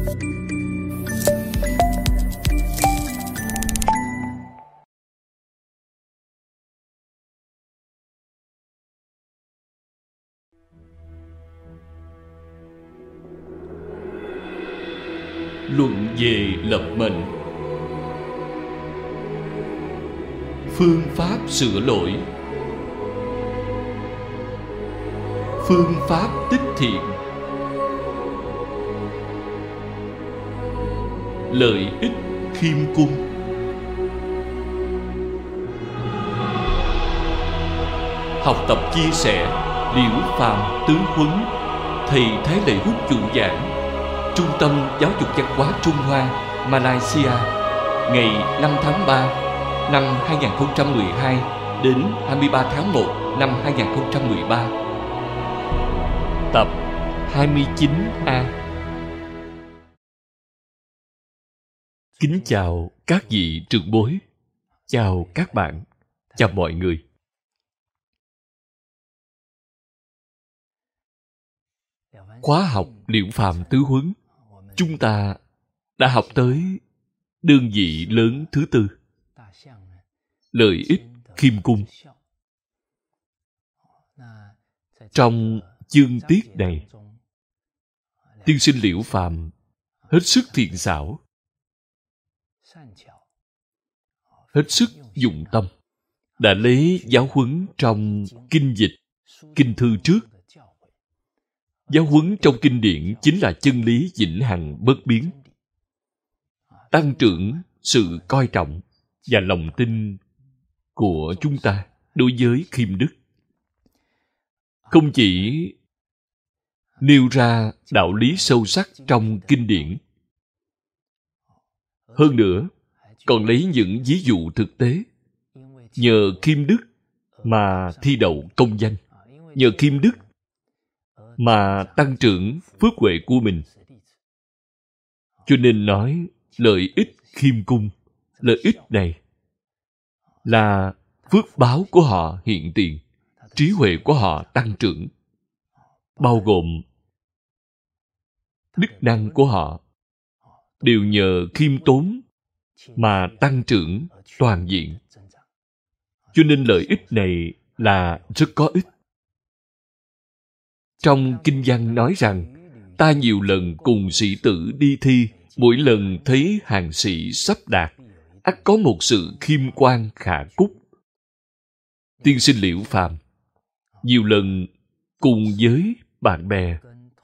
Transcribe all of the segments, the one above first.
Luận về lập mệnh. Phương pháp sửa lỗi. Phương pháp tích thiện. Lợi ích khiêm cung. Học tập chia sẻ Liễu Phàm tứ huấn, thầy Thái Lệ Hút chủ giảng, Trung tâm Giáo dục Văn hóa Trung Hoa, Malaysia, ngày 5 tháng 3 năm 2012 đến 23 tháng 1 năm 2013. Tập 29A. Kính chào các vị trưởng bối, chào các bạn, chào mọi người. Khóa học Liễu Phàm tứ huấn, chúng ta đã học tới đơn vị lớn thứ tư, lợi ích khiêm cung. Trong chương tiết này, tiên sinh Liễu Phàm hết sức thiện xảo, hết sức dụng tâm, đã lấy giáo huấn trong kinh dịch, kinh thư trước. Giáo huấn trong kinh điển chính là chân lý vĩnh hằng bất biến, tăng trưởng sự coi trọng và lòng tin của chúng ta đối với khiêm đức. Không chỉ nêu ra đạo lý sâu sắc trong kinh điển, hơn nữa còn lấy những ví dụ thực tế, nhờ khiêm đức mà thi đậu công danh, nhờ khiêm đức mà tăng trưởng phước huệ của mình. Cho nên nói lợi ích khiêm cung. Lợi ích này là phước báo của họ hiện tiền, trí huệ của họ tăng trưởng, bao gồm đức năng của họ đều nhờ khiêm tốn mà tăng trưởng toàn diện. Cho nên lợi ích này là rất có ích. Trong kinh văn nói rằng, ta nhiều lần cùng sĩ tử đi thi, mỗi lần thấy hàng sĩ sắp đạt, ắt có một sự khiêm quan khả cúc. Tiên sinh Liễu Phàm nhiều lần cùng với bạn bè,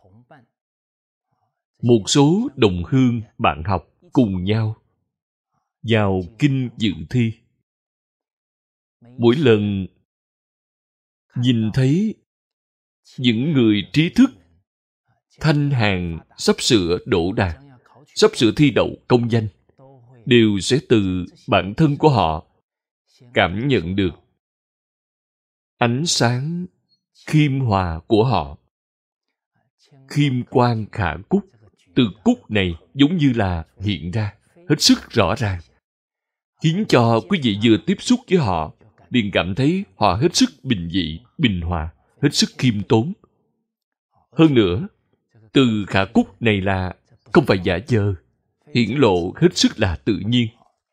một số đồng hương bạn học cùng nhau vào kinh dự thi. Mỗi lần nhìn thấy những người trí thức thanh hàn sắp sửa đỗ đạt, sắp sửa thi đậu công danh, đều sẽ từ bản thân của họ cảm nhận được ánh sáng khiêm hòa của họ. Khiêm quan khả cúc, từ cúc này giống như là hiện ra hết sức rõ ràng, khiến cho quý vị vừa tiếp xúc với họ liền cảm thấy họ hết sức bình dị, bình hòa, hết sức khiêm tốn. Hơn nữa, từ khả cúc này là không phải giả vờ, hiển lộ hết sức là tự nhiên.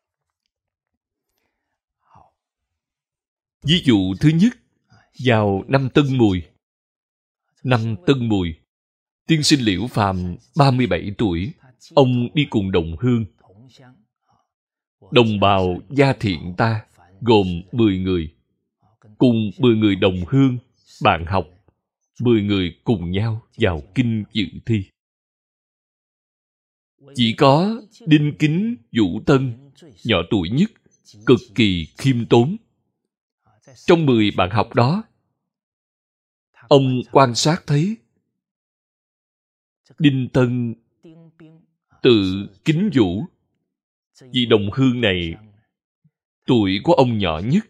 Ví dụ thứ nhất, vào năm Tân Mùi. Năm Tân Mùi, tiên sinh Liễu Phàm 37 tuổi, ông đi cùng đồng hương. Đồng bào gia thiện ta gồm 10 người, cùng 10 người đồng hương, bạn học, 10 người cùng nhau vào kinh dự thi. Chỉ có Đinh Kính Vũ Tân, nhỏ tuổi nhất, cực kỳ khiêm tốn. Trong 10 bạn học đó, ông quan sát thấy Đinh Tân tự kính vũ, vị đồng hương này tuổi của ông nhỏ nhất,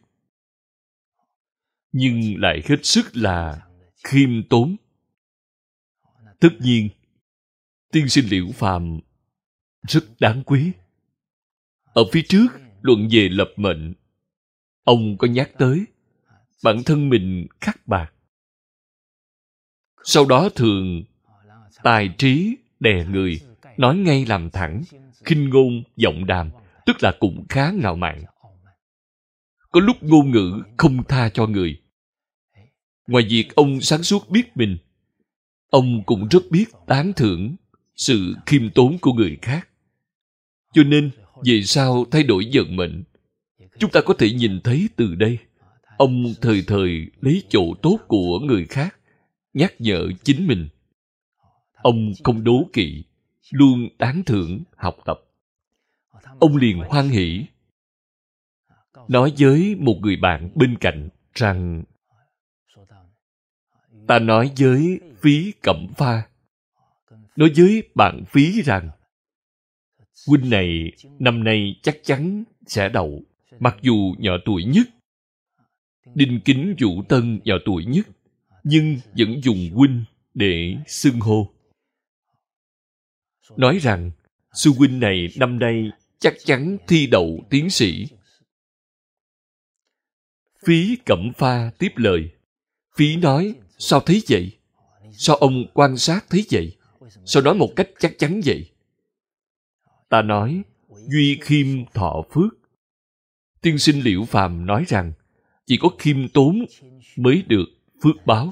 nhưng lại hết sức là khiêm tốn. Tất nhiên, tiên sinh Liễu Phàm rất đáng quý. Ở phía trước, luận về lập mệnh, ông có nhắc tới bản thân mình khắc bạc. Sau đó thường tài trí đè người, nói ngay làm thẳng, khinh ngôn vọng đàm, tức là cũng khá ngạo mạn. Có lúc ngôn ngữ không tha cho người. Ngoài việc ông sáng suốt biết mình, ông cũng rất biết tán thưởng sự khiêm tốn của người khác. Cho nên, về sau thay đổi vận mệnh, chúng ta có thể nhìn thấy từ đây, ông thời thời lấy chỗ tốt của người khác, nhắc nhở chính mình. Ông không đố kỵ, luôn tán thưởng, học tập. Ông liền hoan hỷ, nói với một người bạn bên cạnh rằng ta nói với Phí Cẩm Pha, nói với bạn Phí rằng huynh này năm nay chắc chắn sẽ đậu, mặc dù nhỏ tuổi nhất. Đinh Kính Vũ Tân nhỏ tuổi nhất, nhưng vẫn dùng huynh để xưng hô. Nói rằng sư huynh này năm nay chắc chắn thi đậu tiến sĩ. Phí Cẩm Pha tiếp lời. Phí nói, sao thấy vậy? Sao ông quan sát thấy vậy? Sao nói một cách chắc chắn vậy? Ta nói, duy khiêm thọ phước. Tiên sinh Liễu Phàm nói rằng, chỉ có khiêm tốn mới được phước báo.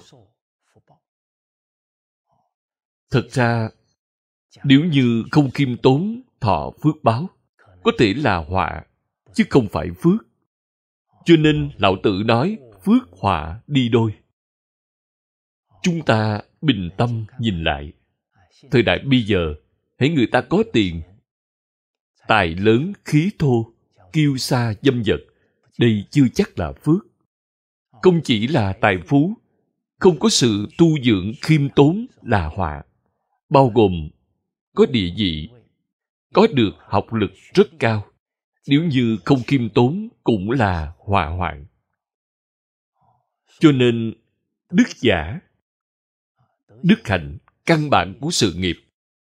Thật ra, nếu như không khiêm tốn thọ phước báo, có thể là họa, chứ không phải phước. Cho nên Lão Tử nói, phước họa đi đôi. Chúng ta bình tâm nhìn lại. Thời đại bây giờ, hễ người ta có tiền, tài lớn khí thô, kiêu sa dâm dật, đây chưa chắc là phước. Không chỉ là tài phú, không có sự tu dưỡng khiêm tốn là họa, bao gồm có địa vị, có được học lực rất cao, nếu như không khiêm tốn cũng là họa hoạn. Cho nên, đức giả, đức hạnh, căn bản của sự nghiệp.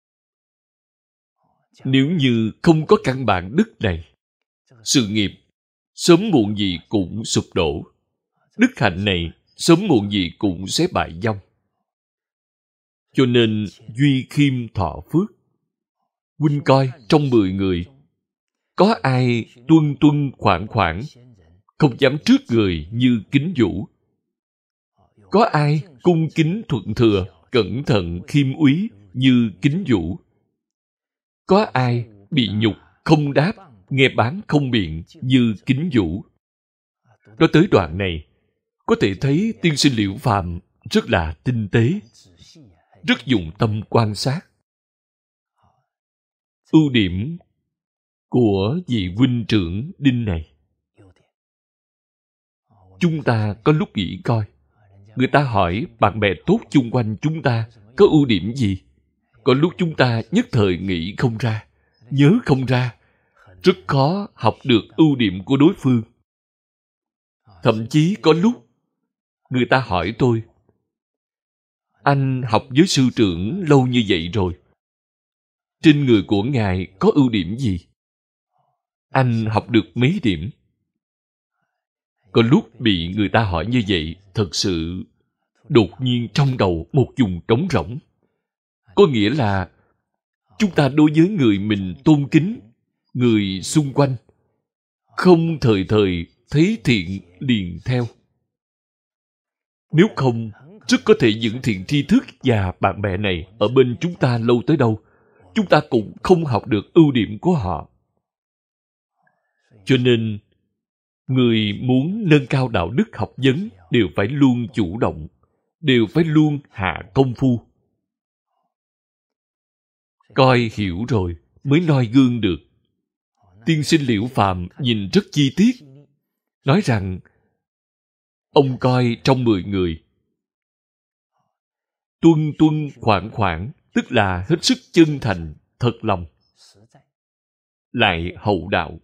Nếu như không có căn bản đức này, sự nghiệp sớm muộn gì cũng sụp đổ. Đức hạnh này sớm muộn gì cũng sẽ bại vong. Cho nên duy khiêm thọ phước. Huynh coi trong 10 người, có ai tuân tuân khoảng khoảng, không dám trước người như Kính Vũ? Có ai cung kính thuận thừa, cẩn thận khiêm úy như Kính Vũ? Có ai bị nhục không đáp, nghe bán không biện như Kính Vũ? Nói tới đoạn này, có thể thấy tiên sinh Liễu Phàm rất là tinh tế, rất dụng tâm quan sát. Ưu điểm của vị huynh trưởng Đinh này, chúng ta có lúc nghĩ coi, người ta hỏi bạn bè tốt chung quanh chúng ta có ưu điểm gì? Có lúc chúng ta nhất thời nghĩ không ra, nhớ không ra, rất khó học được ưu điểm của đối phương. Thậm chí có lúc người ta hỏi tôi, anh học với sư trưởng lâu như vậy rồi, trên người của ngài có ưu điểm gì? Anh học được mấy điểm? Có lúc bị người ta hỏi như vậy, thật sự đột nhiên trong đầu một vùng trống rỗng. Có nghĩa là chúng ta đối với người mình tôn kính, người xung quanh, không thời thời thấy thiện liền theo. Nếu không, rất có thể những thiện tri thức và bạn bè này ở bên chúng ta lâu tới đâu, chúng ta cũng không học được ưu điểm của họ. Cho nên, người muốn nâng cao đạo đức học vấn đều phải luôn chủ động, đều phải luôn hạ công phu. Coi hiểu rồi mới noi gương được. Tiên sinh Liễu Phàm nhìn rất chi tiết, nói rằng ông coi trong 10 người, tuân tuân khoảng khoảng, tức là hết sức chân thành, thật lòng, lại hậu đạo.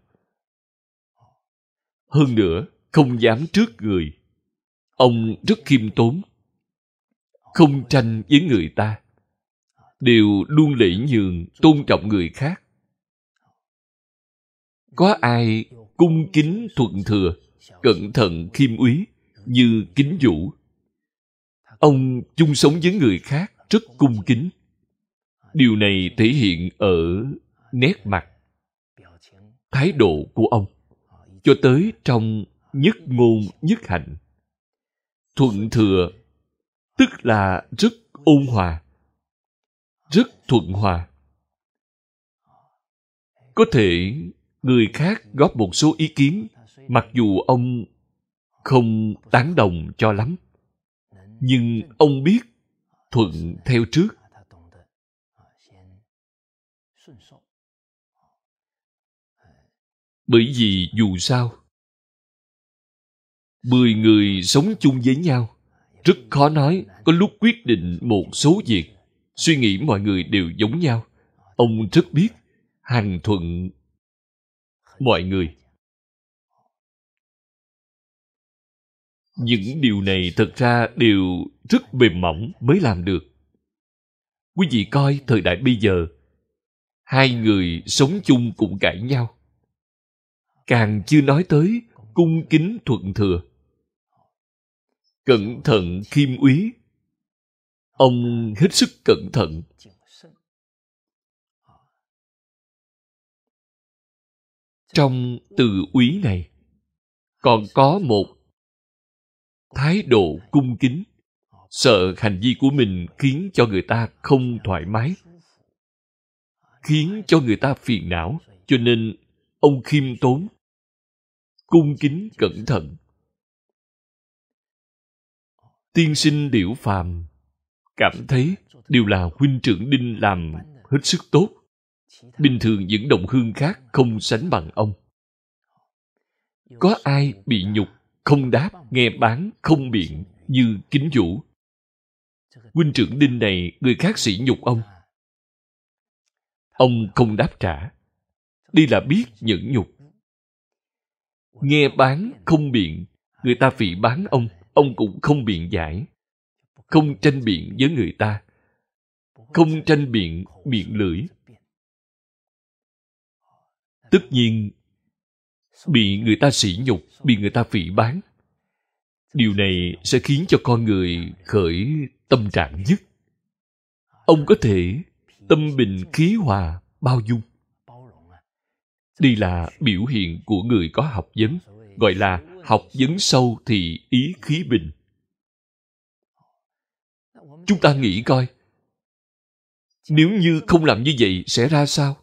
Hơn nữa, không dám trước người. Ông rất khiêm tốn, không tranh với người ta, đều luôn lễ nhường, tôn trọng người khác. Có ai cung kính thuận thừa, cẩn thận khiêm úy như Kính Vũ? Ông chung sống với người khác rất cung kính. Điều này thể hiện ở nét mặt, thái độ của ông, cho tới trong nhất ngôn nhất hạnh. Thuận thừa tức là rất ôn hòa, rất thuận hòa. Có thể người khác góp một số ý kiến, mặc dù ông không tán đồng cho lắm, nhưng ông biết thuận theo trước. Bởi vì dù sao, 10 người sống chung với nhau, rất khó nói có lúc quyết định một số việc, suy nghĩ mọi người đều giống nhau. Ông rất biết hằng thuận mọi người. Những điều này thật ra đều rất mềm mỏng mới làm được. Quý vị coi thời đại bây giờ, hai người sống chung cũng cãi nhau. Càng chưa nói tới cung kính thuận thừa, cẩn thận khiêm úy. Ông hết sức cẩn thận. Trong từ úy này còn có một thái độ cung kính, sợ hành vi của mình khiến cho người ta không thoải mái, khiến cho người ta phiền não, cho nên ông khiêm tốn, cung kính cẩn thận. Tiên sinh Liễu Phàm cảm thấy đều là huynh trưởng Đinh làm hết sức tốt. Bình thường những đồng hương khác không sánh bằng ông. Có ai bị nhục không đáp, nghe bán không biện như Kính Vũ. Huynh trưởng Đinh này người khác sỉ nhục ông không đáp trả. Đây là biết nhẫn nhục. Nghe bán không biện, người ta phỉ báng ông cũng không biện giải, không tranh biện với người ta, không tranh biện biện lưỡi. Tất nhiên, bị người ta sỉ nhục, bị người ta phỉ báng, điều này sẽ khiến cho con người khởi tâm trạng nhất. Ông có thể tâm bình khí hòa, bao dung. Đây là biểu hiện của người có học vấn, gọi là học vấn sâu thì ý khí bình. Chúng ta nghĩ coi, nếu như không làm như vậy sẽ ra sao?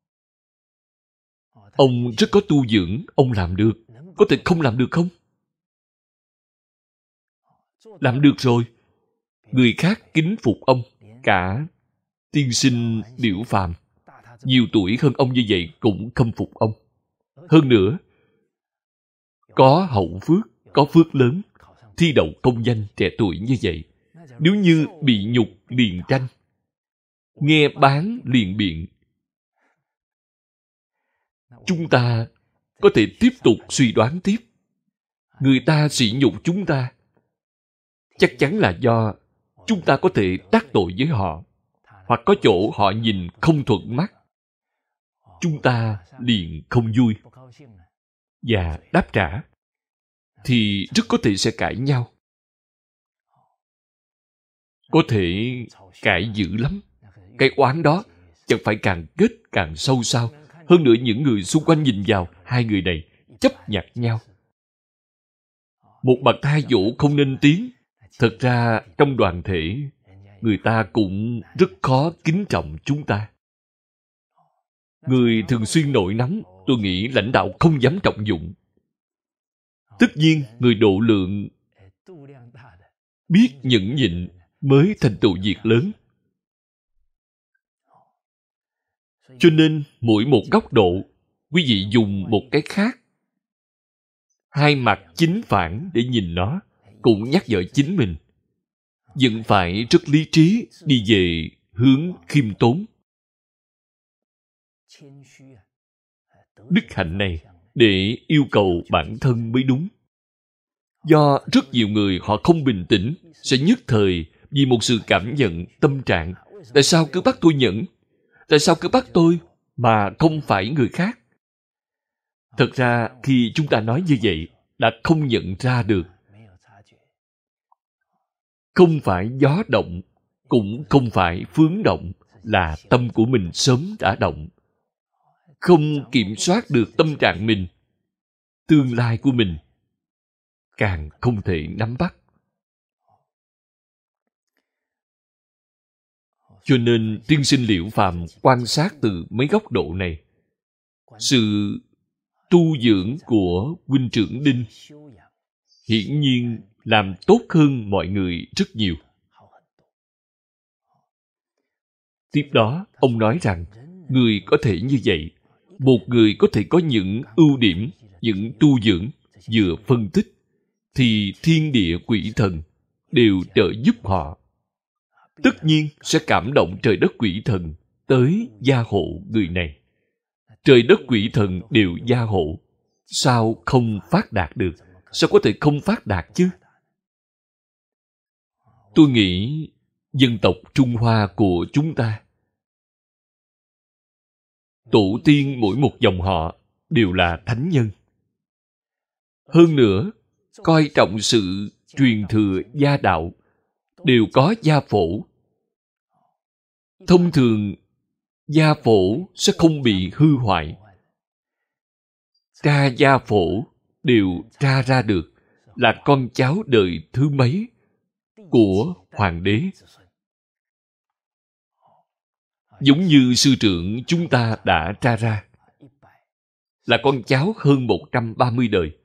Ông rất có tu dưỡng, ông làm được. Có thể không làm được không? Làm được rồi. Người khác kính phục ông. Cả tiên sinh Liễu Phàm, nhiều tuổi hơn ông như vậy cũng khâm phục ông. Hơn nữa, có hậu phước, có phước lớn, thi đậu công danh trẻ tuổi như vậy. Nếu như bị nhục liền tranh, nghe bán liền biện, chúng ta có thể tiếp tục suy đoán tiếp. Người ta sỉ nhục chúng ta, chắc chắn là do chúng ta có thể đắc tội với họ, hoặc có chỗ họ nhìn không thuận mắt, chúng ta liền không vui và đáp trả, thì rất có thể sẽ cãi nhau. Có thể cãi dữ lắm. Cái oán đó chẳng phải càng kết càng sâu sao? Hơn nữa những người xung quanh nhìn vào, hai người này chấp nhặt nhau. Một bậc hai dỗ không nên tiếng. Thật ra trong đoàn thể, người ta cũng rất khó kính trọng chúng ta. Người thường xuyên nổi nóng, tôi nghĩ lãnh đạo không dám trọng dụng. Tất nhiên, người độ lượng, biết nhẫn nhịn mới thành tựu việc lớn. Cho nên, mỗi một góc độ, quý vị dùng một cái khác, hai mặt chính phản để nhìn nó, cũng nhắc nhở chính mình. Vẫn phải rất lý trí đi về hướng khiêm tốn. Đức hạnh này để yêu cầu bản thân mới đúng. Do rất nhiều người họ không bình tĩnh, sẽ nhất thời vì một sự cảm nhận, tâm trạng. Tại sao cứ bắt tôi nhẫn? Tại sao cứ bắt tôi mà không phải người khác? Thật ra khi chúng ta nói như vậy đã không nhận ra được. Không phải gió động, cũng không phải phướng động, là tâm của mình sớm đã động. Không kiểm soát được tâm trạng mình, tương lai của mình càng không thể nắm bắt. Cho nên tiên sinh Liễu Phàm quan sát từ mấy góc độ này. Sự tu dưỡng của huynh trưởng Đinh hiển nhiên làm tốt hơn mọi người rất nhiều. Tiếp đó, ông nói rằng, người có thể như vậy, một người có thể có những ưu điểm, những tu dưỡng, vừa phân tích, thì thiên địa quỷ thần đều trợ giúp họ. Tất nhiên sẽ cảm động trời đất quỷ thần tới gia hộ người này. Trời đất quỷ thần đều gia hộ, sao không phát đạt được? Sao có thể không phát đạt chứ? Tôi nghĩ dân tộc Trung Hoa của chúng ta, tổ tiên mỗi một dòng họ đều là thánh nhân. Hơn nữa, coi trọng sự truyền thừa gia đạo, đều có gia phổ. Thông thường, gia phổ sẽ không bị hư hoại. Tra gia phổ đều tra ra được là con cháu đời thứ mấy của hoàng đế. Giống như sư trưởng chúng ta đã tra ra, là con cháu hơn 130 đời.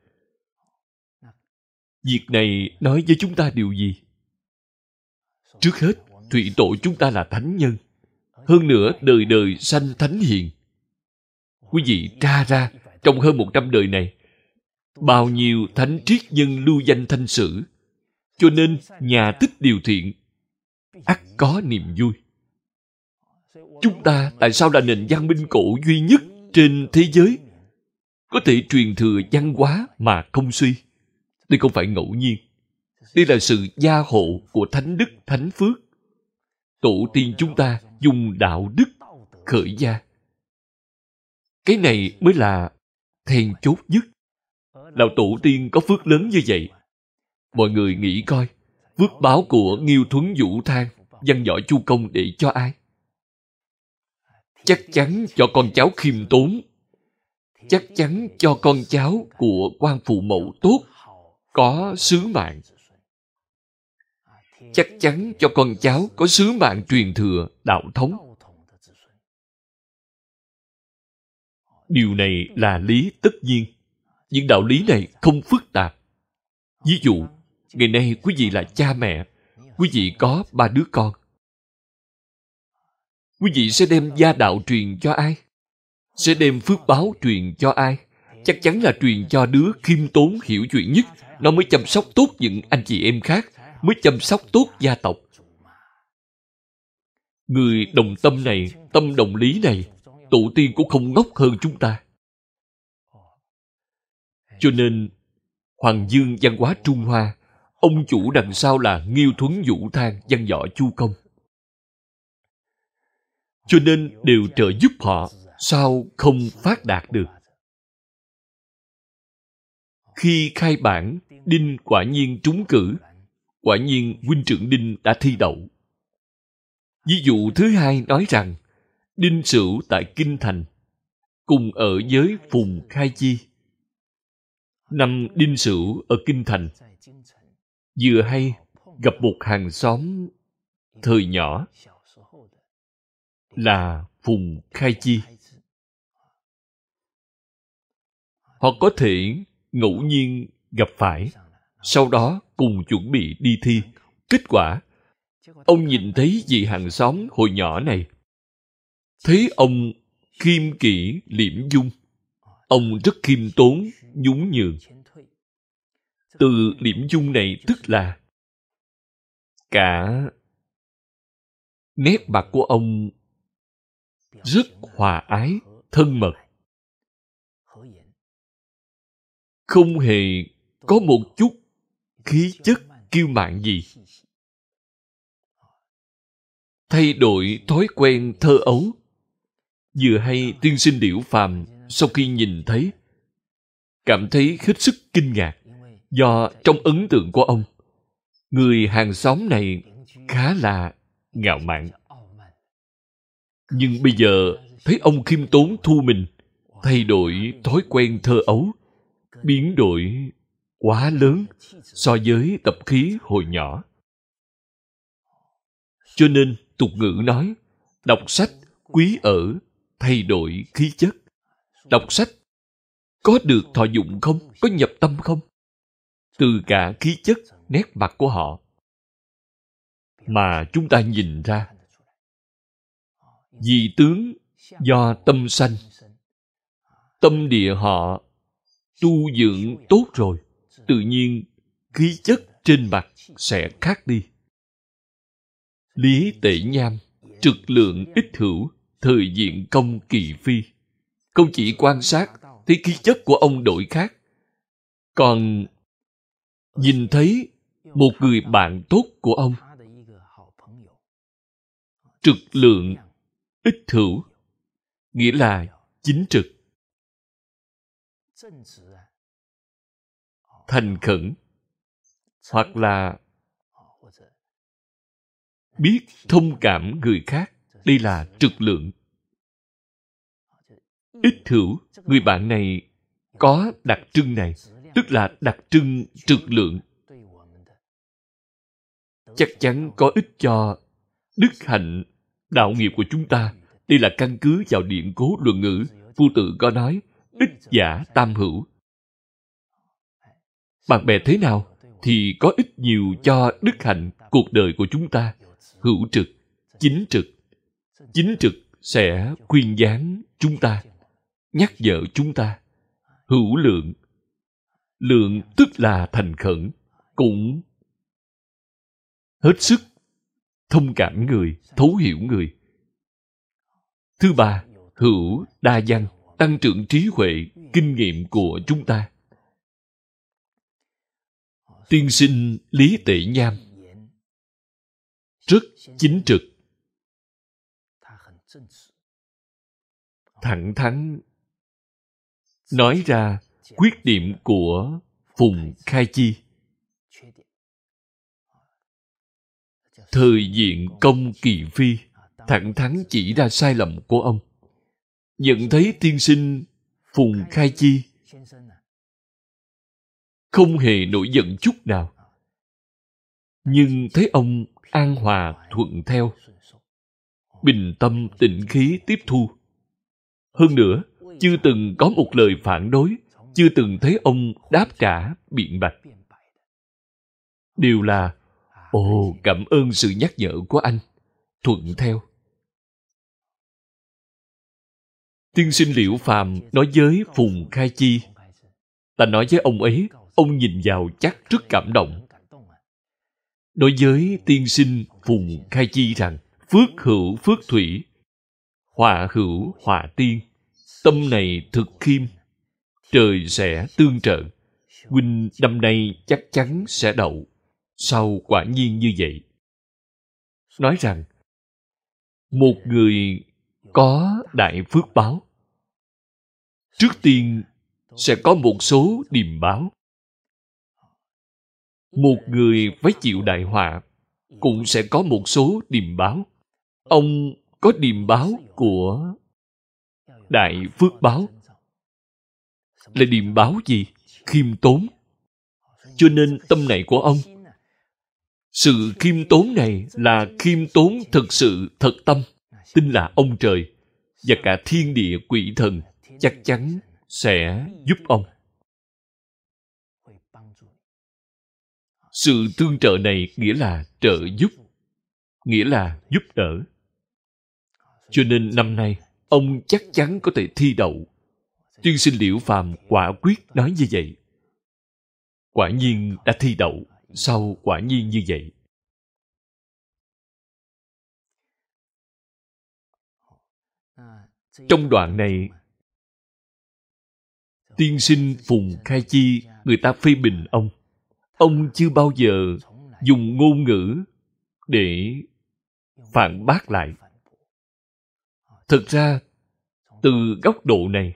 Việc này nói với chúng ta điều gì? Trước hết, thủy tổ chúng ta là thánh nhân. Hơn nữa, đời đời sanh thánh hiền. Quý vị tra ra, trong hơn 100 đời này, bao nhiêu thánh triết nhân lưu danh thanh sử. Cho nên, nhà tích điều thiện, ắt có niềm vui. Chúng ta tại sao là nền văn minh cổ duy nhất trên thế giới có thể truyền thừa văn hóa mà không suy? Đây không phải ngẫu nhiên. Đây là sự gia hộ của thánh đức, thánh phước. Tổ tiên chúng ta dùng đạo đức khởi gia. Cái này mới là then chốt nhất. Đạo tổ tiên có phước lớn như vậy. Mọi người nghĩ coi, phước báo của Nghiêu Thuấn Vũ Thang, văn võ Chu Công để cho ai? Chắc chắn cho con cháu khiêm tốn. Chắc chắn cho con cháu của quan phụ mẫu tốt, có sứ mạng. Chắc chắn cho con cháu có sứ mạng truyền thừa đạo thống. Điều này là lý tất nhiên. Những đạo lý này không phức tạp. Ví dụ, ngày nay quý vị là cha mẹ, quý vị có 3 đứa con. Quý vị sẽ đem gia đạo truyền cho ai? Sẽ đem phước báo truyền cho ai? Chắc chắn là truyền cho đứa khiêm tốn hiểu chuyện nhất. Nó mới chăm sóc tốt những anh chị em khác, mới chăm sóc tốt gia tộc. Người đồng tâm này, tâm đồng lý này, tổ tiên cũng không ngốc hơn chúng ta. Cho nên, Hoàng Dương văn hóa Trung Hoa, ông chủ đằng sau là Nghiêu Thuấn Vũ Thang, văn võ Chu Công. Cho nên đều trợ giúp họ, sao không phát đạt được? Khi khai bản, Đinh quả nhiên trúng cử. Quả nhiên huynh trưởng Đinh đã thi đậu. Ví dụ thứ hai nói rằng, Đinh Sửu tại Kinh Thành, cùng ở với Phùng Khai Chi. Năm Đinh Sửu ở Kinh Thành, vừa hay gặp một hàng xóm thời nhỏ là Phùng Khai Chi. Họ có thể ngẫu nhiên gặp phải, sau đó cùng chuẩn bị đi thi. Kết quả, ông nhìn thấy vị hàng xóm hồi nhỏ này, thấy ông khiêm kỷ liễm dung, ông rất khiêm tốn, nhún nhường. Từ liễm dung này tức là cả nét mặt của ông rất hòa ái, thân mật, không hề có một chút khí chất kiêu mạn gì. Thay đổi thói quen thơ ấu. Vừa hay tiên sinh Liễu Phàm sau khi nhìn thấy, cảm thấy hết sức kinh ngạc, do trong ấn tượng của ông, người hàng xóm này khá là ngạo mạn. Nhưng bây giờ thấy ông khiêm tốn thu mình, thay đổi thói quen thơ ấu, biến đổi quá lớn so với tập khí hồi nhỏ. Cho nên tục ngữ nói, đọc sách quý ở thay đổi khí chất. Đọc sách có được thọ dụng không? Có nhập tâm không? Từ cả khí chất, nét mặt của họ mà chúng ta nhìn ra. Vì tướng do tâm sanh, tâm địa họ tu dưỡng tốt rồi, tự nhiên khí chất trên mặt sẽ khác đi. Lý tể nham, trực lượng ích hữu, thời diện công kỳ phi. Không chỉ quan sát thấy khí chất của ông đổi khác, còn nhìn thấy một người bạn tốt của ông. Trực lượng ích hữu nghĩa là chính trực, thành khẩn, hoặc là biết thông cảm người khác. Đây là trực lượng. Ích hữu, người bạn này có đặc trưng này, tức là đặc trưng trực lượng. Chắc chắn có ích cho đức hạnh, đạo nghiệp của chúng ta. Đây là căn cứ vào điển cố luận ngữ. Phu tử có nói, ích giả tam hữu. Bạn bè thế nào thì có ích nhiều cho đức hạnh cuộc đời của chúng ta. Hữu trực, chính trực. Chính trực sẽ khuyên gián chúng ta, nhắc nhở chúng ta. Hữu lượng, lượng tức là thành khẩn, cũng hết sức thông cảm người, thấu hiểu người. Thứ ba, hữu đa văn, tăng trưởng trí huệ, kinh nghiệm của chúng ta. Tiên sinh Lý Tể Nham rất chính trực, thẳng thắn nói ra khuyết điểm của Phùng Khai Chi. Thời diện công kỳ phi, thẳng thắn chỉ ra sai lầm của ông. Nhận thấy tiên sinh Phùng Khai Chi không hề nổi giận chút nào, nhưng thấy ông an hòa thuận theo, bình tâm tĩnh khí tiếp thu. Hơn nữa, chưa từng có một lời phản đối, chưa từng thấy ông đáp trả biện bạch. Đều là, ồ, cảm ơn sự nhắc nhở của anh, thuận theo. Tiên sinh Liễu Phàm nói với Phùng Khai Chi, ta nói với ông ấy, ông nhìn vào chắc rất cảm động. Đối với tiên sinh Phùng Khai Chi rằng, phước hữu phước thủy, họa hữu họa tiên. Tâm này thực khiêm, trời sẽ tương trợ. Huynh năm nay chắc chắn sẽ đậu. Sau quả nhiên như vậy. Nói rằng, một người có đại phước báo, trước tiên sẽ có một số điềm báo. Một người phải chịu đại họa, cũng sẽ có một số điềm báo. Ông có điềm báo của đại phước báo. Là điềm báo gì? Khiêm tốn. Cho nên tâm này của ông, sự khiêm tốn này là khiêm tốn thực sự thật tâm, tin là ông trời và cả thiên địa quỷ thần chắc chắn sẽ giúp ông. Sự tương trợ này nghĩa là trợ giúp, nghĩa là giúp đỡ. Cho nên năm nay, ông chắc chắn có thể thi đậu. Tiên sinh Liễu Phàm quả quyết nói như vậy. Quả nhiên đã thi đậu, sau quả nhiên như vậy. Trong đoạn này, tiên sinh Phùng Khai Chi, người ta phê bình ông. Ông chưa bao giờ dùng ngôn ngữ để phản bác lại. Thực ra, từ góc độ này,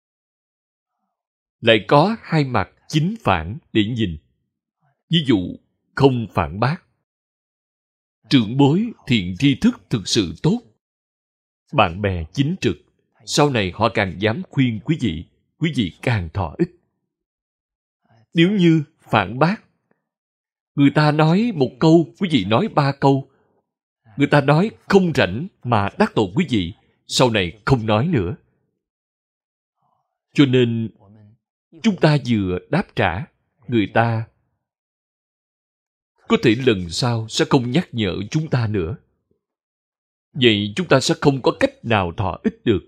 lại có hai mặt chính phản để nhìn. Ví dụ, không phản bác. Trưởng bối thiện tri thức thực sự tốt. bạn bè chính trực, sau này họ càng dám khuyên quý vị càng thọ ích. Nếu như phản bác, người ta nói một câu, quý vị nói 3 câu. Người ta nói không rảnh mà đắc tội quý vị, sau này không nói nữa. Cho nên, chúng ta vừa đáp trả, người ta có thể lần sau sẽ không nhắc nhở chúng ta nữa. Vậy chúng ta sẽ không có cách nào thọ ích được.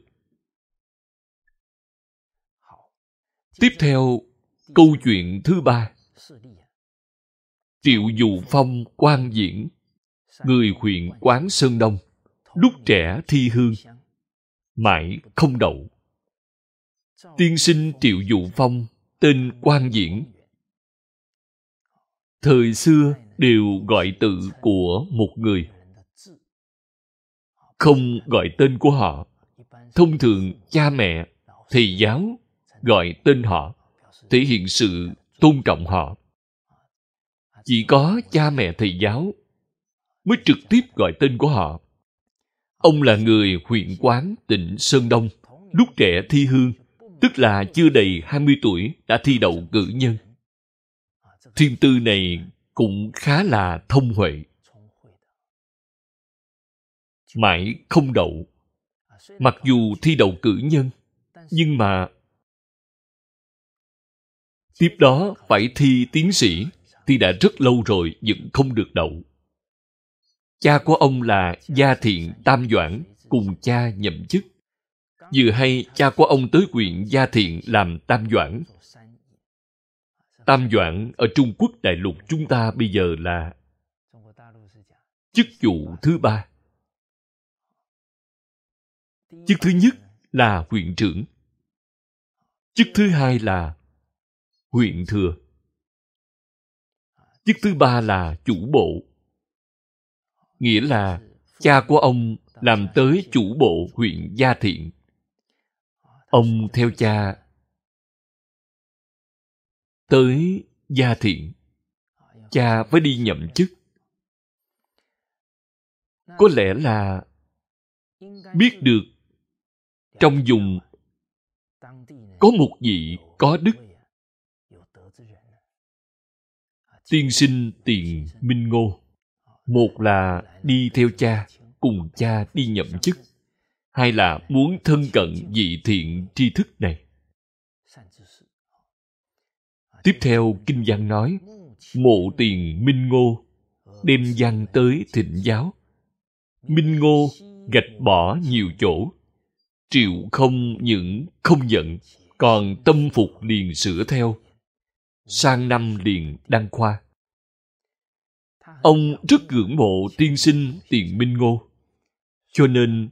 Tiếp theo, câu chuyện thứ 3. Triệu Dụ Phong quan diễn, người huyện Quán Sơn Đông, lúc trẻ thi hương, mãi không đậu. Tiên sinh Triệu Dụ Phong, tên Quan Diễn. Thời xưa đều gọi tự của một người, không gọi tên của họ. Thông thường cha mẹ, thầy giáo gọi tên họ, thể hiện sự tôn trọng họ. Chỉ có cha mẹ thầy giáo mới trực tiếp gọi tên của họ. Ông là người huyện Quán, tỉnh Sơn Đông, lúc trẻ thi hương, tức là chưa đầy 20 tuổi đã thi đậu cử nhân. Thiên tư này cũng khá là thông huệ. Mãi không đậu. Mặc dù thi đậu cử nhân, nhưng mà tiếp đó phải thi tiến sĩ, thi đã rất lâu rồi vẫn không được đậu. Cha của ông là Gia Thiện Tam Doãn, cùng cha nhậm chức. Vừa hay cha của ông tới huyện Gia Thiện làm Tam Doãn. Tam Doãn ở Trung Quốc đại lục chúng ta bây giờ là chức vụ thứ 3. Chức thứ nhất là huyện trưởng. Chức thứ 2 là huyện thừa. Chức thứ 3 là chủ bộ. Nghĩa là cha của ông làm tới chủ bộ huyện Gia Thiện. Ông theo cha tới Gia Thiện. Cha phải đi nhậm chức. Có lẽ là biết được trong vùng có một vị có đức. Tiên sinh Tiền Minh Ngô. Một là đi theo cha, cùng cha đi nhậm chức. Hai là muốn thân cận vị thiện tri thức này. Tiếp theo kinh văn nói, Mộ Tiền Minh Ngô đem văn tới thịnh giáo. Minh Ngô gạch bỏ nhiều chỗ. Triệu không những không giận, còn tâm phục liền sửa theo. Sang năm liền đăng khoa. Ông rất ngưỡng mộ tiên sinh Tiền Minh Ngô, cho nên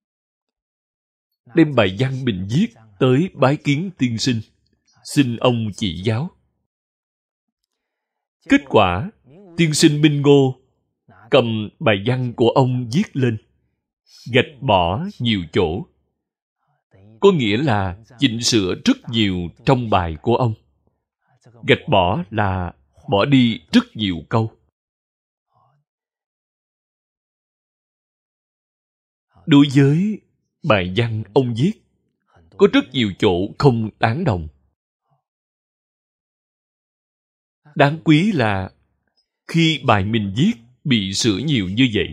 đem bài văn mình viết tới bái kiến tiên sinh, xin ông chỉ giáo. Kết quả, tiên sinh Minh Ngô cầm bài văn của ông viết lên, gạch bỏ nhiều chỗ. Có nghĩa là chỉnh sửa rất nhiều trong bài của ông. Gạch bỏ là bỏ đi rất nhiều câu. Đối với bài văn ông viết, có rất nhiều chỗ không tán đồng. Đáng quý là khi bài mình viết bị sửa nhiều như vậy,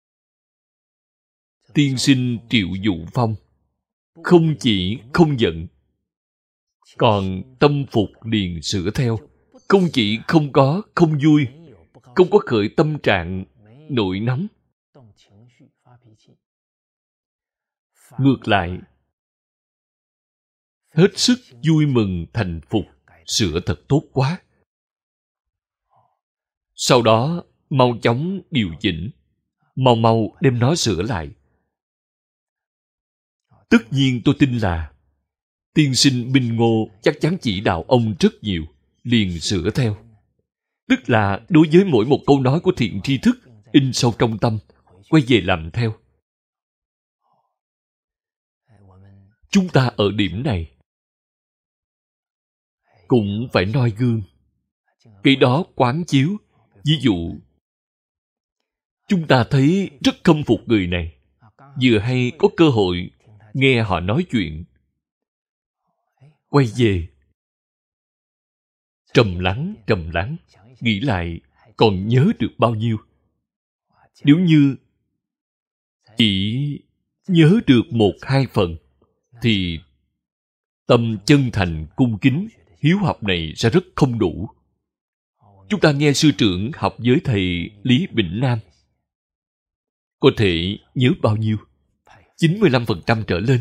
tiên sinh Triệu Dụ Phong không chỉ không giận, còn tâm phục liền sửa theo. Không chỉ không có không vui, không có khởi tâm trạng nổi nóng. Ngược lại, hết sức vui mừng thành phục, sửa thật tốt quá. Sau đó, mau chóng điều chỉnh, mau đem nó sửa lại. Tất nhiên tôi tin là tiên sinh Minh Ngô chắc chắn chỉ đạo ông rất nhiều, liền sửa theo. Tức là đối với mỗi một câu nói của thiện tri thức in sâu trong tâm, quay về làm theo. Chúng ta ở điểm này cũng phải noi gương, cái đó quán chiếu. Ví dụ, chúng ta thấy rất khâm phục người này, vừa hay có cơ hội nghe họ nói chuyện, quay về trầm lắng, nghĩ lại còn nhớ được bao nhiêu. Nếu như chỉ nhớ được 1-2 phần, thì tâm chân thành cung kính, hiếu học này sẽ rất không đủ. Chúng ta nghe sư trưởng học với thầy Lý Bỉnh Nam, có thể nhớ bao nhiêu? 95% trở lên.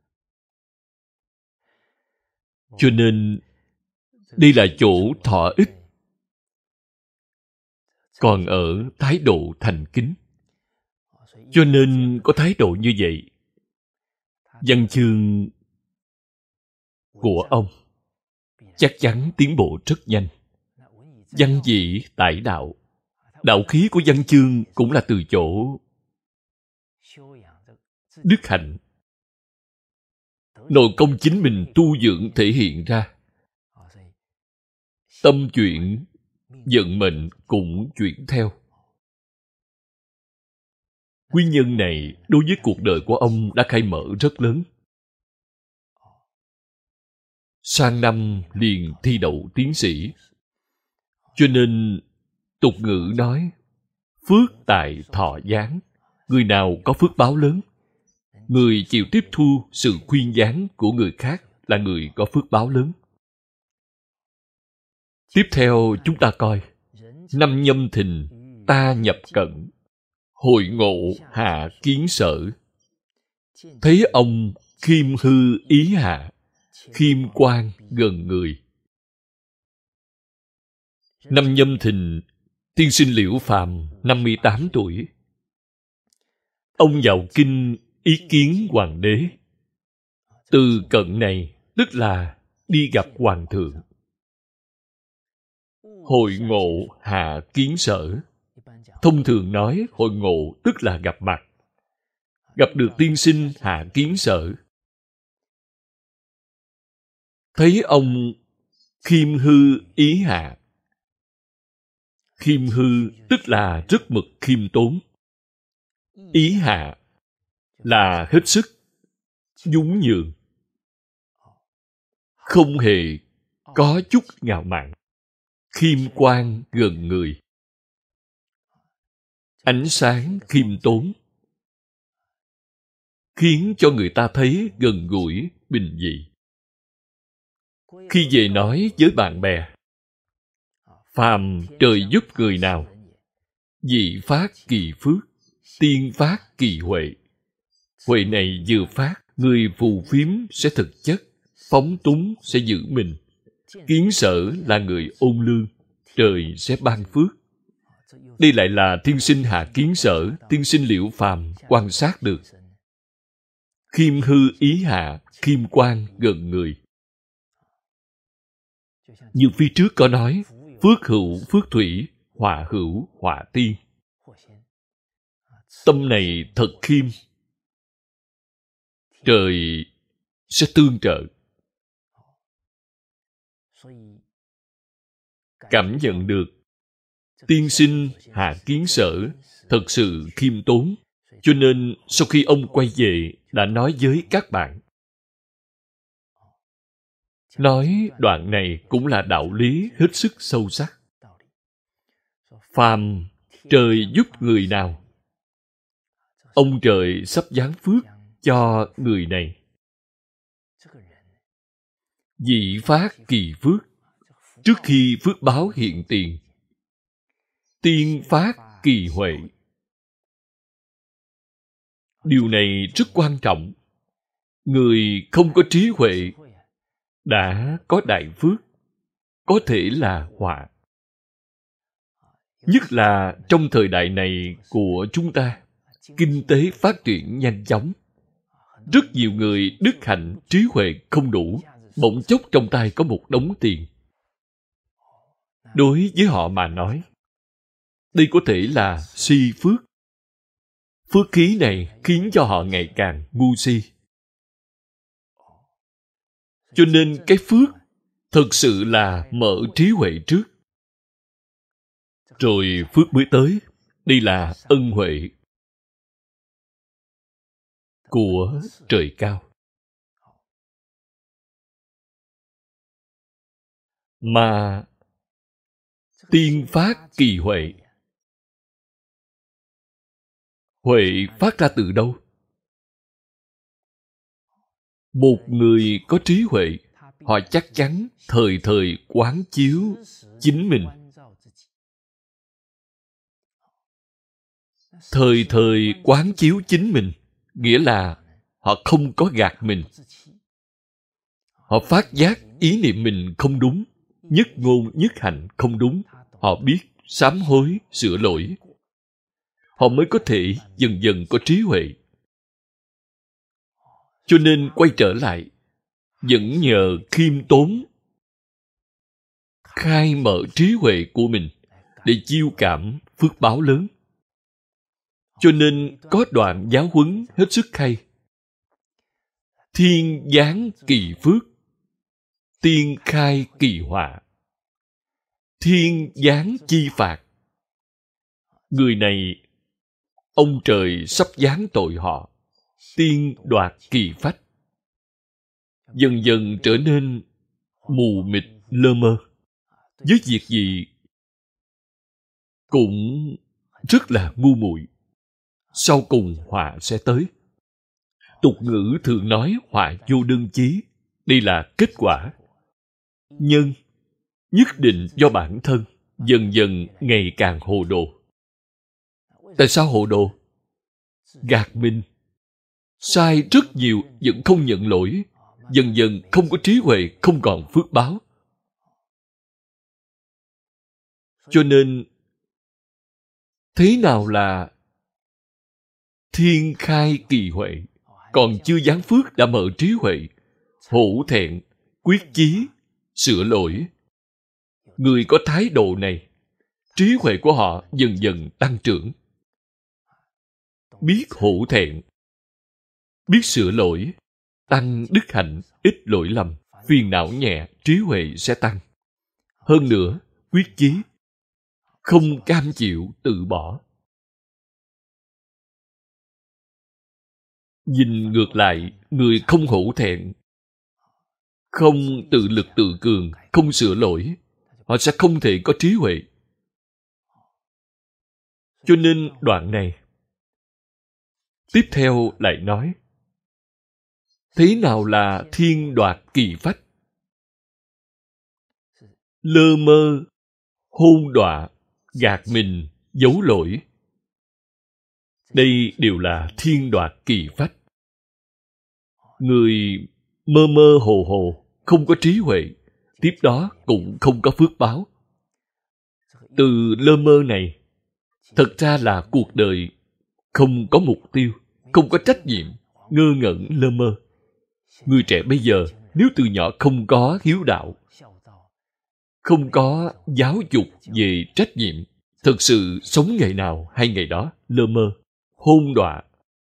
Cho nên, đây là chỗ thọ ích. Còn ở thái độ thành kính. Cho nên có thái độ như vậy, văn chương của ông chắc chắn tiến bộ rất nhanh. Văn vị tại đạo. Đạo khí của văn chương cũng là từ chỗ đức hạnh, nội công chính mình tu dưỡng thể hiện ra. Tâm chuyển, vận mệnh cũng chuyển theo. Nguyên nhân này đối với cuộc đời của ông đã khai mở rất lớn. Sang năm liền thi đậu tiến sĩ. Cho nên tục ngữ nói phước tại thọ giáng. Người nào có phước báo lớn, người chịu tiếp thu sự khuyên giảng của người khác là người có phước báo lớn. Tiếp theo chúng ta coi năm Nhâm Thìn ta nhập cận, hội ngộ hạ kiến sở. Thấy ông khiêm hư ý hạ, khiêm quan gần người. Năm Nhâm Thìn, tiên sinh Liễu Phàm 58 tuổi. Ông vào kinh ý kiến hoàng đế. Từ cận này tức là đi gặp hoàng thượng. Hội ngộ hạ kiến sở. Thông thường nói hội ngộ tức là gặp mặt. Gặp được tiên sinh hạ kiến sở. Thấy ông khiêm hư ý hạ. Khiêm hư tức là rất mực khiêm tốn. Ý hạ là hết sức nhún nhường, không hề có chút ngạo mạn, khiêm quan gần người, ánh sáng khiêm tốn, khiến cho người ta thấy gần gũi, bình dị. Khi về nói với bạn bè, phàm trời giúp người nào, dị phát kỳ phước, tiên phát kỳ huệ. Huệ này vừa phát, người phù phiếm sẽ thực chất, phóng túng sẽ giữ mình. Kiến sở là người ôn lương, trời sẽ ban phước. Đây lại là tiên sinh hạ kiến sở, tiên sinh Liễu Phàm quan sát được. Khiêm hư ý hạ, khiêm quan gần người. Như phía trước có nói, phước hữu phước thủy, họa hữu họa tiên. Tâm này thật khiêm, trời sẽ tương trợ. Cảm nhận được tiên sinh hạ kiến sở thật sự khiêm tốn, cho nên sau khi ông quay về đã nói với các bạn. Nói đoạn này cũng là đạo lý hết sức sâu sắc. Phàm trời giúp người nào, ông trời sắp giáng phước cho người này. Dị phát kỳ phước, trước khi phước báo hiện tiền. Tiên phát kỳ huệ. Điều này rất quan trọng. Người không có trí huệ đã có đại phước, có thể là họa. Nhất là trong thời đại này của chúng ta, kinh tế phát triển nhanh chóng. Rất nhiều người đức hạnh, trí huệ không đủ, bỗng chốc trong tay có một đống tiền. Đối với họ mà nói, đây có thể là si phước. Phước khí này khiến cho họ ngày càng ngu si. Cho nên cái phước thực sự là mở trí huệ trước. Rồi phước mới tới. Đây là ân huệ. của trời cao. Mà tiên phát kỳ huệ. Huệ phát ra từ đâu? Một người có trí huệ, họ chắc chắn thời thời quán chiếu chính mình. Thời thời quán chiếu chính mình, nghĩa là họ không có gạt mình. Họ phát giác ý niệm mình không đúng, nhất ngôn nhất hành không đúng. Họ biết sám hối, sửa lỗi. Họ mới có thể dần dần có trí huệ. Cho nên quay trở lại, vẫn nhờ khiêm tốn, khai mở trí huệ của mình để chiêu cảm phước báo lớn. Cho nên có đoạn giáo huấn hết sức hay. Thiên giáng kỳ phước, tiên khai kỳ họa. Thiên giáng chi phạt. Người này, ông trời sắp giáng tội họ. Tiên đoạt kỳ phách. Dần dần trở nên mù mịt lơ mơ. Với việc gì cũng rất là ngu muội. Sau cùng họa sẽ tới. Tục ngữ thường nói họa vô đơn chí. Đây là kết quả. Nhân nhất định do bản thân, dần dần ngày càng hồ đồ. Tại sao hồ đồ? Gạt mình. Sai rất nhiều vẫn không nhận lỗi. Dần dần không có trí huệ, không còn phước báo. Cho nên, thế nào là thiên khai kỳ huệ? Còn chưa giáng phước đã mở trí huệ. Hổ thẹn, quyết chí, sửa lỗi. Người có thái độ này, trí huệ của họ dần dần tăng trưởng. Biết hổ thẹn, biết sửa lỗi, tăng đức hạnh, ít lỗi lầm, phiền não nhẹ, trí huệ sẽ tăng. Hơn nữa, quyết chí, không cam chịu từ bỏ. Nhìn ngược lại, người không hổ thẹn, không tự lực tự cường, không sửa lỗi, họ sẽ không thể có trí huệ. Cho nên đoạn này, tiếp theo lại nói, thế nào là thiên đoạt kỳ phách? Lơ mơ, hôn đọa, gạt mình, giấu lỗi. Đây đều là thiên đoạt kỳ phách. Người mơ mơ hồ hồ, không có trí huệ, tiếp đó cũng không có phước báo. Từ lơ mơ này, thật ra là cuộc đời không có mục tiêu, không có trách nhiệm, ngơ ngẩn lơ mơ. Người trẻ bây giờ, nếu từ nhỏ không có hiếu đạo, không có giáo dục về trách nhiệm, thực sự sống ngày nào hay ngày đó, lơ mơ, hôn đọa,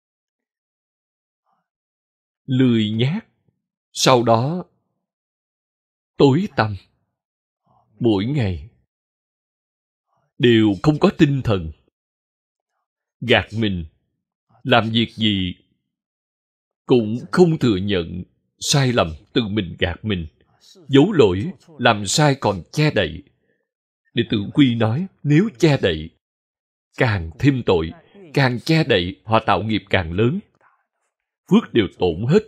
lười nhác, sau đó tối tăm, mỗi ngày đều không có tinh thần, gạt mình, làm việc gì cũng không thừa nhận sai lầm, tự mình gạt mình, giấu lỗi, làm sai còn che đậy. Đệ tử Quy nói, nếu che đậy, càng thêm tội, càng che đậy, họ tạo nghiệp càng lớn, phước đều tổn hết.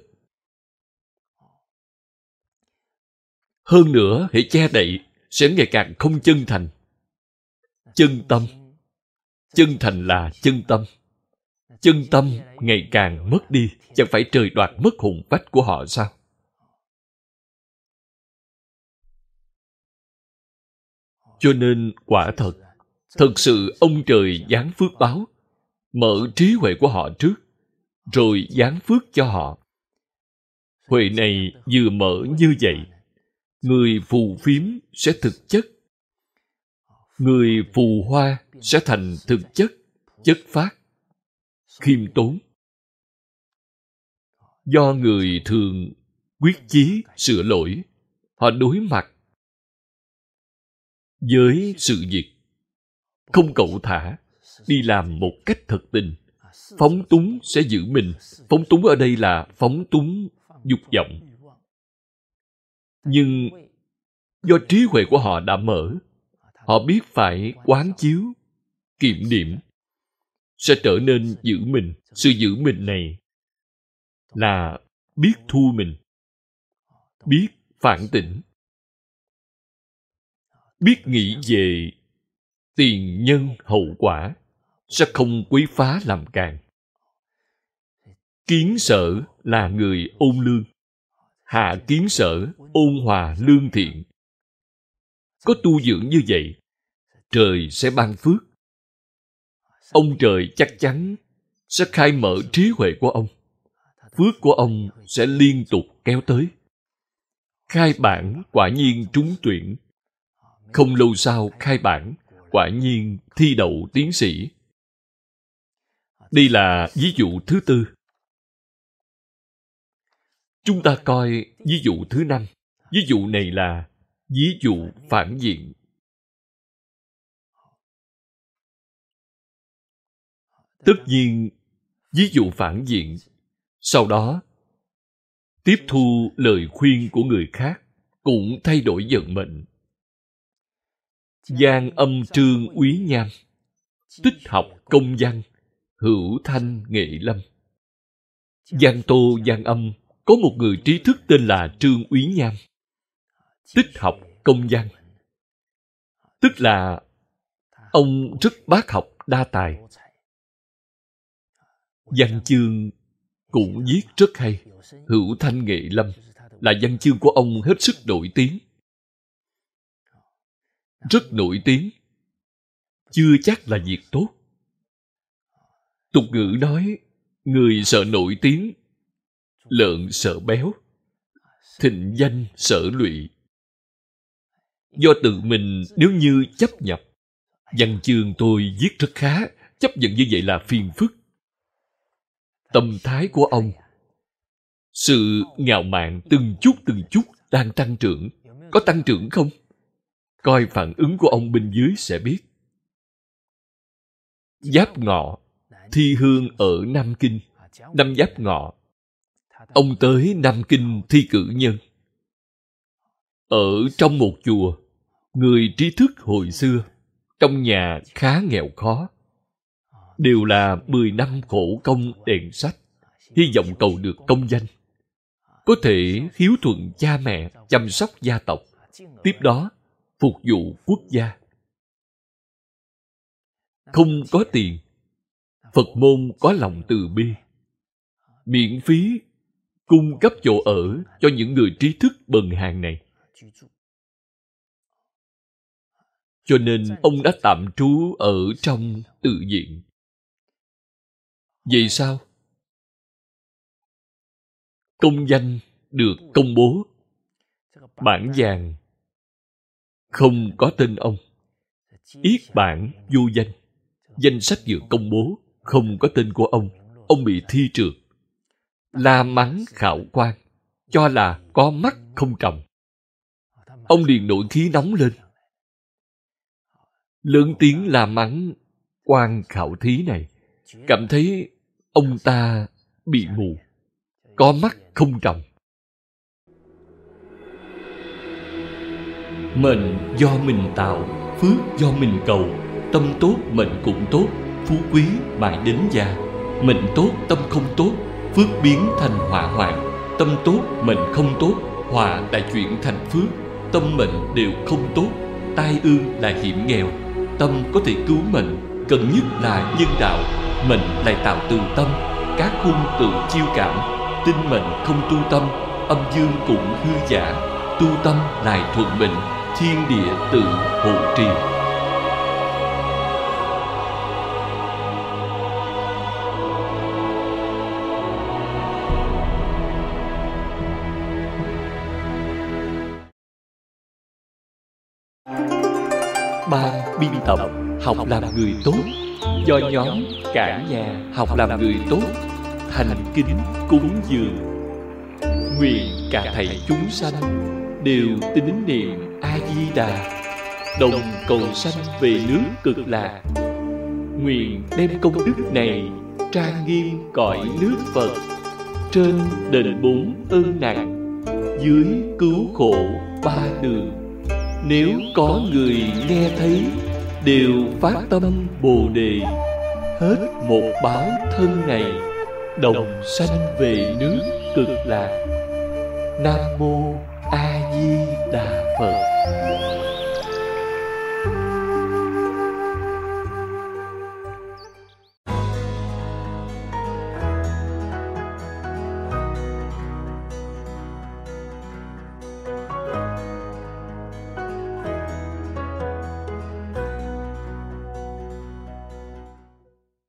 Hơn nữa, hãy che đậy, sẽ ngày càng không chân thành. Chân tâm. Chân thành là chân tâm. Chân tâm ngày càng mất đi, chẳng phải trời đoạt mất hồn phách của họ sao? Cho nên quả thật, thật sự ông trời giáng phước báo, mở trí huệ của họ trước, rồi giáng phước cho họ. Huệ này vừa mở như vậy, người phù phiếm sẽ thực chất, người phù hoa sẽ thành thực chất, chất phát, khiêm tốn. Do người thường quyết chí sửa lỗi, họ đối mặt với sự việc không cẩu thả, đi làm một cách thật tình, phóng túng sẽ giữ mình. Phóng túng ở đây là phóng túng dục vọng. Nhưng do trí huệ của họ đã mở, họ biết phải quán chiếu, kiểm điểm, sẽ trở nên giữ mình. Sự giữ mình này là biết thu mình, biết phản tỉnh, biết nghĩ về tiền nhân hậu quả, sẽ không quấy phá làm càn. Kiến sở là người ôn lương, hạ kiến sở ôn hòa lương thiện. Có tu dưỡng như vậy, trời sẽ ban phước. Ông trời chắc chắn sẽ khai mở trí huệ của ông. Phước của ông sẽ liên tục kéo tới. Khai bản quả nhiên trúng tuyển. Không lâu sau khai bản, quả nhiên thi đậu tiến sĩ. Đây là ví dụ thứ tư. Chúng ta coi ví dụ thứ năm. Ví dụ này là ví dụ phản diện. Tất nhiên, ví dụ phản diện, sau đó tiếp thu lời khuyên của người khác, cũng thay đổi vận mệnh. Giang âm trương úy nham, tích học công văn, hữu thanh nghệ lâm. Giang tô Giang âm có một người trí thức tên là Trương Úy Nham. Tích học công văn, tức là ông rất bác học đa tài. Văn chương cũng viết rất hay. Hữu thanh nghệ lâm là văn chương của ông hết sức nổi tiếng. Rất nổi tiếng, chưa chắc là việc tốt. Tục ngữ nói, người sợ nổi tiếng, lợn sợ béo, thịnh danh sợ lụy. Do tự mình nếu như chấp nhập, văn chương tôi viết rất khá, chấp nhận như vậy là phiền phức. Tâm thái của ông, sự ngạo mạn từng chút đang tăng trưởng. Có tăng trưởng không? Coi phản ứng của ông bên dưới sẽ biết. Giáp Ngọ, thi hương ở Nam Kinh. Năm Giáp Ngọ, ông tới Nam Kinh thi cử nhân. Ở trong một chùa, người trí thức hồi xưa, trong nhà khá nghèo khó, đều là 10 năm khổ công đèn sách, hy vọng cầu được công danh, có thể hiếu thuận cha mẹ, chăm sóc gia tộc, tiếp đó phục vụ quốc gia. Không có tiền, Phật môn có lòng từ bi, miễn phí cung cấp chỗ ở cho những người trí thức bần hàn này. Cho nên ông đã tạm trú ở trong tự viện. Vậy sao? Công danh được công bố. Bản vàng không có tên ông. Yết bản vô danh. Danh sách vừa công bố, không có tên của ông. Ông bị thi trượt. La mắng khảo quan, cho là có mắt không tròng. Ông liền nổi khí nóng lên, lớn tiếng la mắng quan khảo thí này, cảm thấy ông ta bị mù, có mắt không tròng. Mệnh do mình tạo, phước do mình cầu. Tâm tốt mệnh cũng tốt, phú quý mãi đến già. Mệnh tốt tâm không tốt, phước biến thành họa hoạn. Tâm tốt mệnh không tốt, họa lại chuyển thành phước. Tâm mệnh đều không tốt, tai ương là hiểm nghèo. Tâm có thể cứu mệnh, cần nhất là nhân đạo. Mệnh lại tạo từ tâm, các hung tự chiêu cảm. Tinh mệnh không tu tâm, âm dương cũng hư giả. Tu tâm lại thuận mệnh, thiên địa tự hộ trì. Ban biên tập học làm người tốt, do nhóm cả nhà học làm người tốt thành kính cúng dường. Nguyện cả thảy chúng sanh đều tín niệm A Di Đà, đồng cầu sanh về nước Cực Lạc. Nguyện đem công đức này trang nghiêm cõi nước Phật. Trên đền 4 ân nặng, dưới cứu khổ 3 đường. Nếu có người nghe thấy, đều phát tâm Bồ Đề, hết một báo thân này, đồng sanh về nước Cực Lạc. Nam Mô A Di Đà Phật.